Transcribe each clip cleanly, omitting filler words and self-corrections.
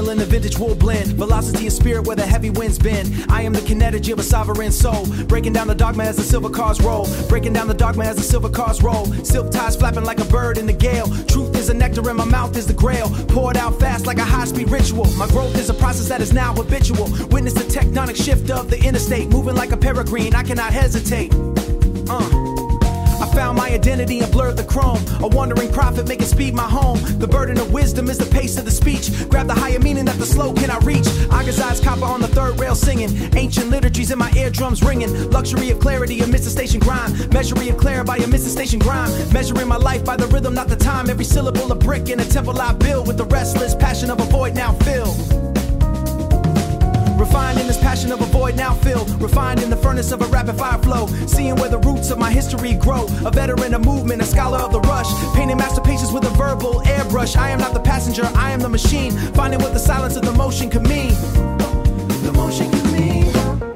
Channeling the vintage wool blend, velocity of spirit where the heavy winds bend. I am the kinetic of a sovereign soul, breaking down the dogma as the silver cars roll. Breaking down the dogma as the silver cars roll. Silk ties flapping like a bird in the gale. Truth is a nectar and my mouth is the grail. Poured out fast like a high-speed ritual. My growth is a process that is now habitual. Witness the tectonic shift of the interstate, moving like a peregrine, I cannot hesitate. I found my identity and blurred the chrome. A wandering prophet making speed my home. The burden of wisdom is the pace of the speech. Grab the higher meaning that the slow cannot reach. Agazi's copper on the third rail singing. Ancient liturgies in my eardrums ringing. Luxury of clarity amidst the station grind. Measuring of clarity by amidst the station grind. Measuring my life by the rhythm, not the time. Every syllable a brick in a temple I build. With the restless passion of a void now filled. Refined in this passion of a void now filled. Refined in the furnace of a rapid fire flow. Seeing where the roots of my history grow. A veteran of movement, a scholar of the rush. Painting masterpieces with a verbal airbrush. I am not the passenger, I am the machine. Finding what the silence of the motion could mean. The motion could mean.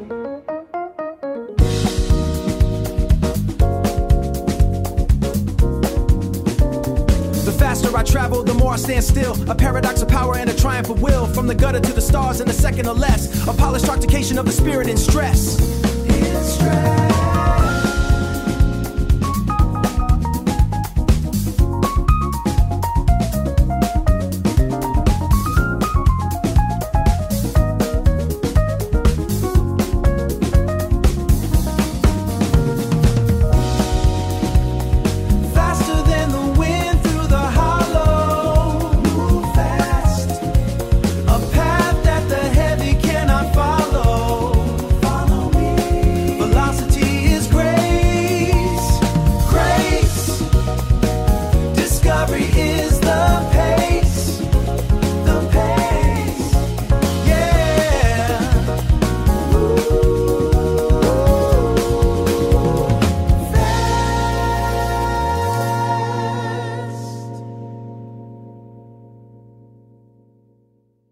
The faster I travel, the more I stand still. A paradox of power and a triumph of will. From the gutter to the stars in a second or less. A polished articulation of the spirit in stress. In stress.